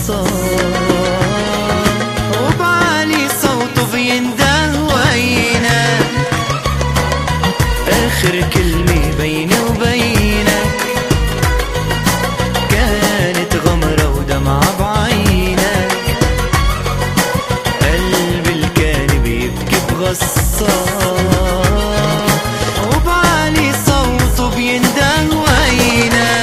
وبعلي صوته بينده وينه، آخر كلمة بيني وبينك كانت غمرة ودمعة بعينك، قلبي اللي كان بيبكي بغصة، وبعلي صوته بينده وينه.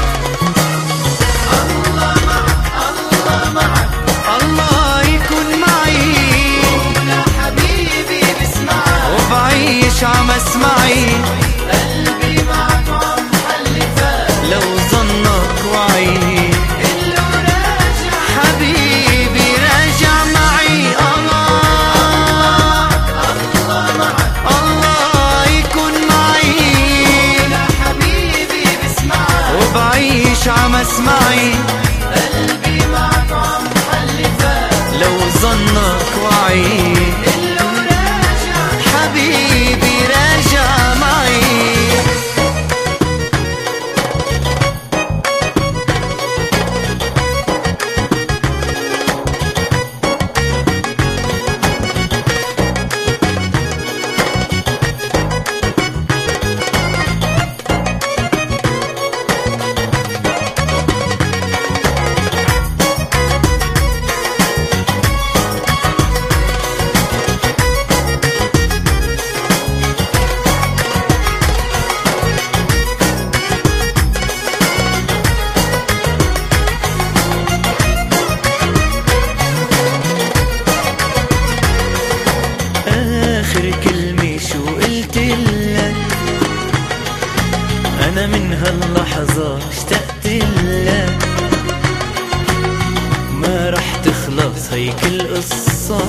الله معك الله معك الله يكون معي، يا حبيبي بسمعك وبعيش عم اسمعي، قلبي معك وعم حلفك لو ظنك وعي، اللي راجع حبيبي راجع معي. الله الله معك الله يكون معي، يا حبيبي بسمعك وبعيش عم اسمعي، قلبي معك وعم حلفك لو ظنك وعي، اللي راجع حبيبي راجع معي. آخر كلمة شو قلتلك، أنا من هاللحظة اشتقت لك، ما رح تخلص هيك القصة،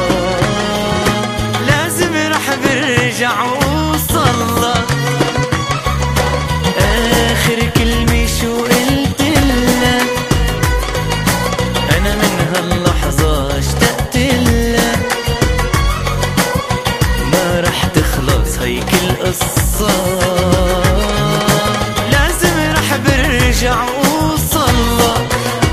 لازم رح برجع وصلك. آخر كلمة شو قلتلك، أنا من هاللحظة اشتقت لك، ما رح تخلص هيك القصة، لازم رح برجع وصلك.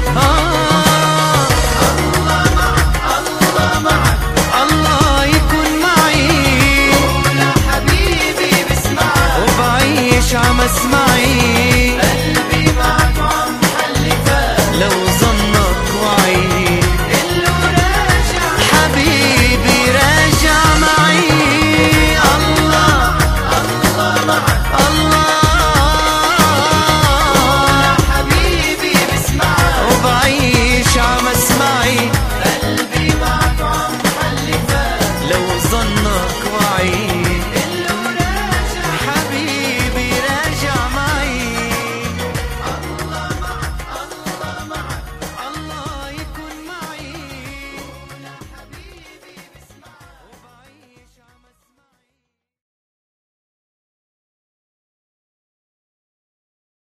الله معك الله معك الله يكون معي، يا حبيبي بسمعك وبعيش عم اسمعي، قلبي معك وعم حلفك لو ظنك وعي، اللي راجع حبيبي راجع معي. الله الله معك الله يا حبيبي بسمعك وبعيش عم اسمعي، قلبي معك وعم حلفك لو ظنك وعي.